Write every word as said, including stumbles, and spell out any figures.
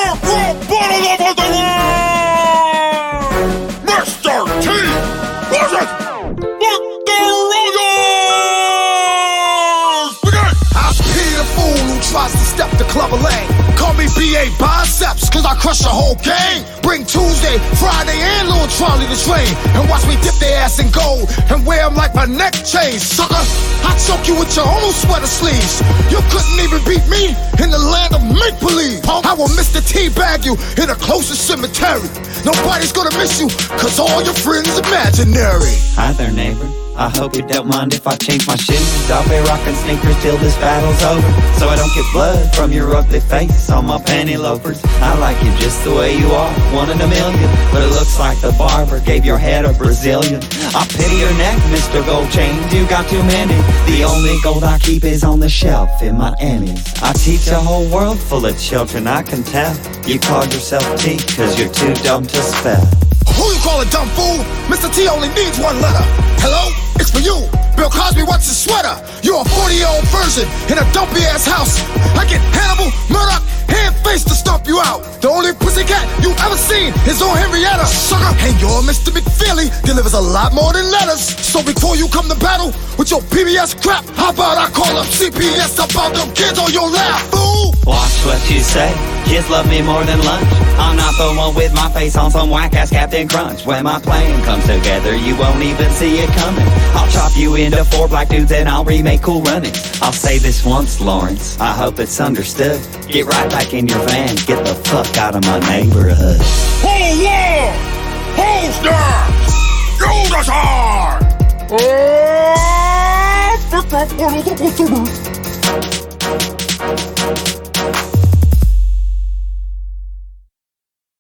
Bottle of the world, Mister T. Versus the Royals. Begin. I pity the fool who tries to step the clever lane. Call me B A Biceps, cause I crush the whole gang. Bring Tuesday, Friday, and Lil Charlie to train. And watch me dip their ass in gold and wear them like my neck chain, sucker. I choke you with your own sweater sleeves. You couldn't even beat me in the land of make-believe. I will Mister T-bag you in the closest cemetery. Nobody's gonna miss you, cause all your friends imaginary. Hi there, neighbor. I hope you don't mind if I change my shoes. I'll be rocking sneakers till this battle's over, so I don't get blood from your ugly face on my panty loafers. I like you just the way you are, one in a million, but it looks like the barber gave your head a Brazilian. I pity your neck, Mister Gold Chain, you got too many. The only gold I keep is on the shelf in my Emmys. I teach a whole world full of children, I can tell. You call yourself T, cause you're too dumb to spell. Who you call a dumb fool? Mister T only needs one letter. Hello? It's for you. Bill Cosby, what's his sweater? You're a forty-year-old virgin in a dumpy-ass house. I get Hannibal, Murdoch, hand-face to stomp you out. The only pussycat you ever seen is on Henrietta, sucker. And your Mister McFeely delivers a lot more than letters. So before you come to battle with your P B S crap, how about I call up C P S about them kids on your lap, fool? Watch what you say. Kids love me more than lunch. I'm not the one with my face on some whack-ass Captain Crunch. When my plan comes together, you won't even see it coming. I'll chop you into four black dudes and I'll remake Cool Runnings. I'll say this once, Lawrence, I hope it's understood. Get right back in your van, get the fuck out of my neighborhood. Whole war! Holster! Use us hard! Oh,